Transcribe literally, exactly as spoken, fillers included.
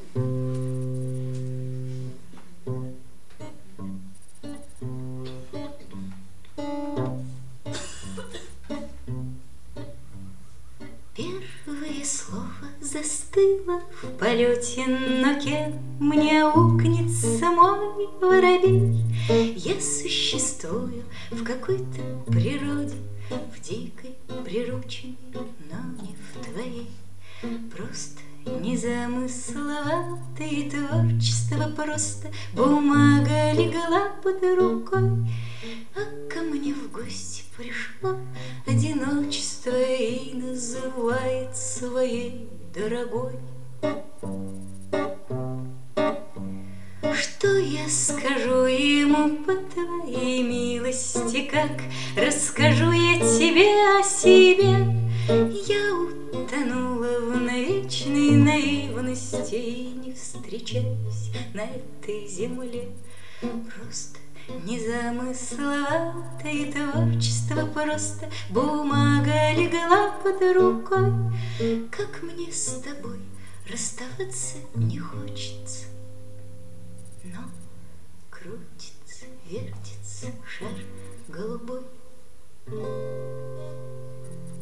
Первое слово застыло в полете, но кем мне укнется мой воробей? Я существую в какой-то природе, в дикой, прирученной, но не в твоей. Просто незамысловатое творчество, просто бумага легла под рукой, а ко мне в гости пришло одиночество и называет своей дорогой. Что я скажу ему по твоей милости, как расскажу я тебе о себе? Я утонула в навечной наивности и не встречаюсь на этой земле. Просто незамысловатое творчество, просто бумага легла под рукой. Как мне с тобой расставаться не хочется, но крутится, вертится шар голубой.